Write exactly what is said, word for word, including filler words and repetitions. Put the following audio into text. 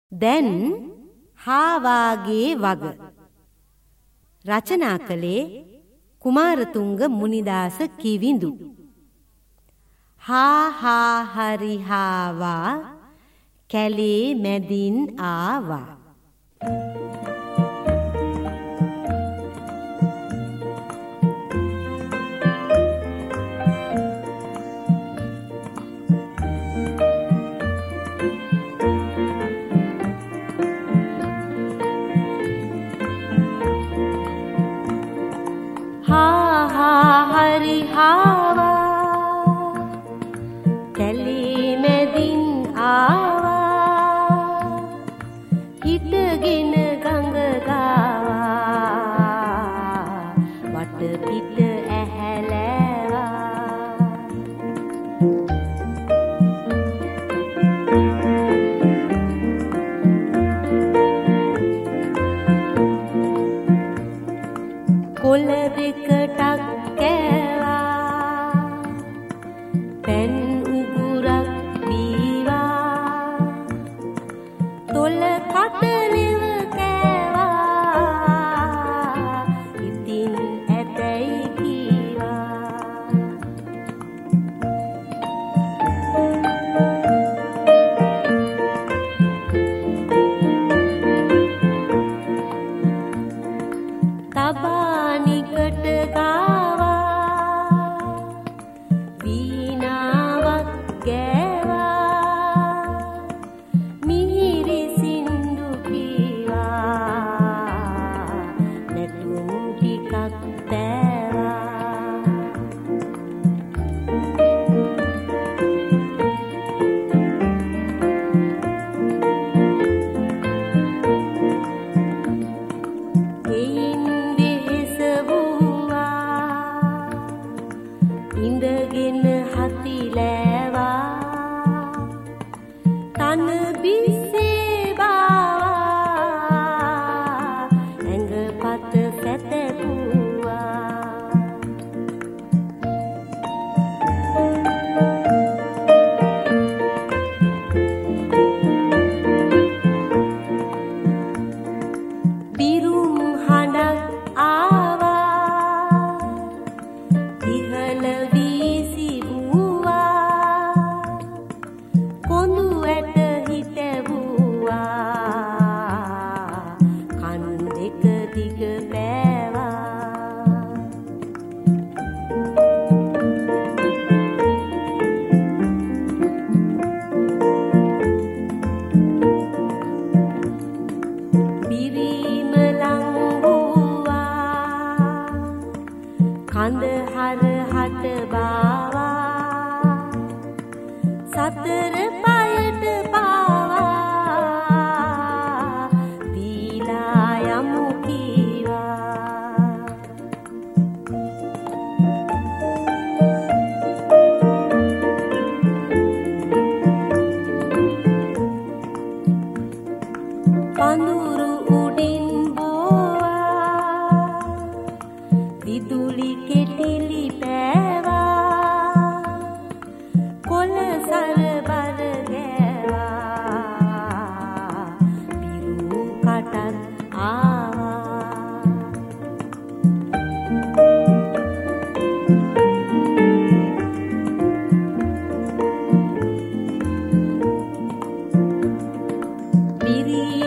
දැන් හාවාගේ වග රචනා කළේ කුමාරතුංග මුනිදාස කිවිඳු. හා හා හරි හාවා කැලේ මැදින් ආවා. Ha ha hari hawa kali medin awa hitagin ganga gawa wata pita ahalawa kola dekatak kewa pen ugurak biwa tola katalewa kewa itin ඇතැයි kiwa තබානිකට ගාවා වීණාවක් ගෑවා මිහිරි සින්දු කීවා නැටුම් ටිකක් දෑවා ඉඳගෙන හතිලෑවා තන බිස්සේ බාවා ඇඟපත සැතපුවා බිරුම් හඬක් ආවා ඉහළ වීසි වූවා කොඳු ඇට හිටවුවා කන් දෙක දිග පෑවා බිරීම ලං වූවා කඳ හරහට බාවා සතර පයට පාවා දීලා යමු කීවා පඳුරු උඩින් බෝවා විදුලි කෙටිලි පෑවා කොළ සරබර ගෑවා බිරු කටත් ආවා බිරි